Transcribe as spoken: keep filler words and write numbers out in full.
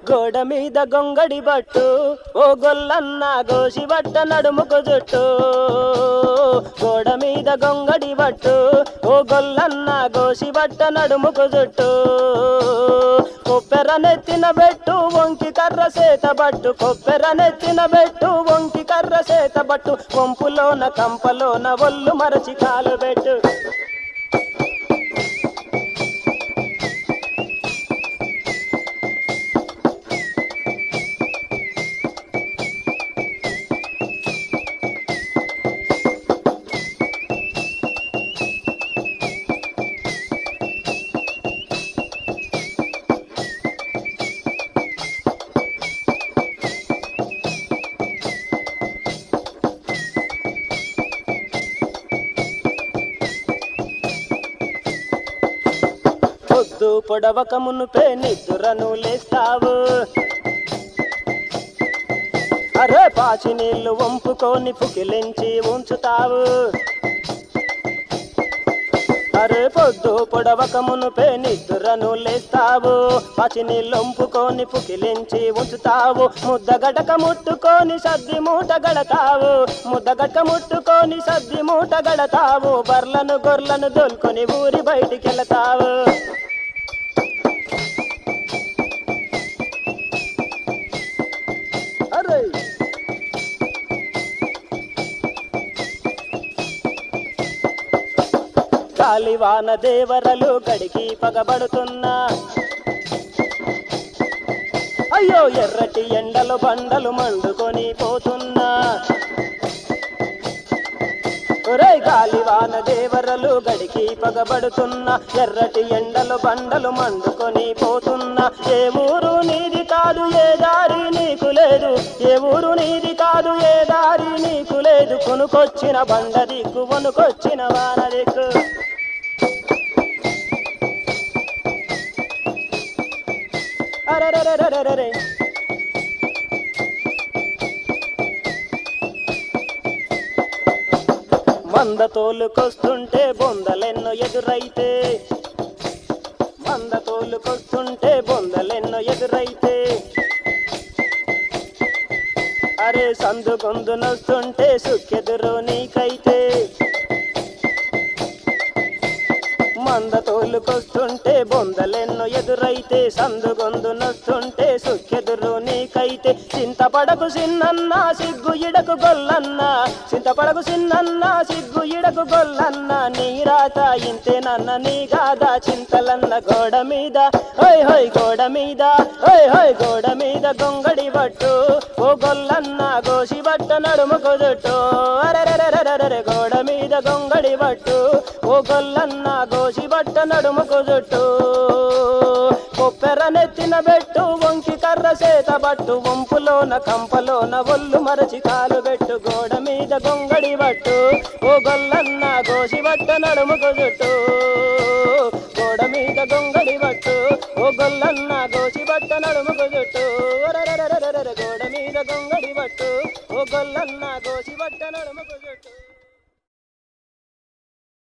గోడ మీద గొంగడి బట్టు ఓ గొల్లన్న గోసి బట్ట నడుముకు జుట్టు గోడ మీద గొంగడి బట్టు ఓ గొల్లన్న గోసి బట్ట నడుముకు జుట్టు కొప్పెర నెత్తిన బెట్టు వంకి కర్ర సేత బట్టు కొప్పెర నెత్తిన బెట్టు వంకి కర్ర సేత బట్టు కొంపులోన కంపలోన ఒళ్ళు మరచి కాలు పెట్టు పొద్దు పొడవక మునుపే నిద్రను లేస్తావు అరే పాచి నీళ్లు వంపుకొని పుకిలించి ఉంచుతావు అరే పొద్దు పొడవక మునుపే నిద్రను లేస్తావు పాచి నీళ్లు వంపుకొని పుకిలించి ఉంచుతావు ముద్దగడక ముట్టుకొని సద్ది మూట గడతావు ముద్దగడక ముట్టుకొని సద్ది మూట గడతావు బర్లను గొర్లను దొల్కొని ఊరి బయటికెళతావు అరే గాలివాన దేవరలు గడికి పగబడుతున్నా అయ్యో ఎర్రటి ఎండలు బండలు మండుకొని పోతున్నా ఒరే గాలివాన దేవరలు గడికి పగబడుతున్నా ఎర్రటి ఎండలు బండలు మండుకొని పోతున్నా ఏ ఊరు నీది కాదు ఏ దారి నీకు లేదు ఏ ఊరు నీది కాదు ఏ దారి నీకు లేదు కొనుకొచ్చిన బండ దిక్కు వనుకొచ్చిన వాన దిక్కు అరెరెరెరెరెరె మంద తోలుకొస్తుంటే బొందలెన్నో ఎదురైతే మంద తోలుకొస్తుంటే బొందలెన్నో ఎదురైతే అరే సందు గొందునొస్తుంటే సుక్కెదురు నీకైతే మంద తోలుకొస్తుంటే బొందలెన్నో ఎదురైతే సందు గొందునొస్తుంటే సుక్కెదురు నీకైతే చింతపడకు సిన్నన్న సిగ్గు ఇడకు గొల్లన్న చింతపడకు సిన్నన్న సిగ్గు ఇడకు గొల్లన్న నీ రాత ఇంతేనన్న నీ గాదా చింతలన్న గోడ మీద హోయ్ హోయ్ గోడ మీద హోయ్ హోయ్ గోడ మీద గొంగడి బట్టు ఓ గొల్లన్న గోసి బట్ట నడుముకు జుట్టు అరెరెరెరెరెరె గోడ మీద గొంగడి బట్టు ఓ గొల్లన్న గోసి బట్ట నడుముకు జుట్టు కొప్పెర నెత్తిన బెట్టు వంకి కర్ర సేత బట్టు వంపులోన కంపలోన ఒళ్ళు మరచి కాలు పెట్టు గోడ మీద గొంగడి బట్టు ఓ గొల్లన్న గోసి బట్ట నడుముకు జుట్టు గోడ మీద గొంగడి బట్టు ఓ గొల్లన్న గోసి బట్ట నడుముకు జుట్టు అరెరెరెరెరెరె గోడ మీద గొంగడి బట్టు ఓ గొల్లన్న గోసి బట్ట నడుముకు జుట్టు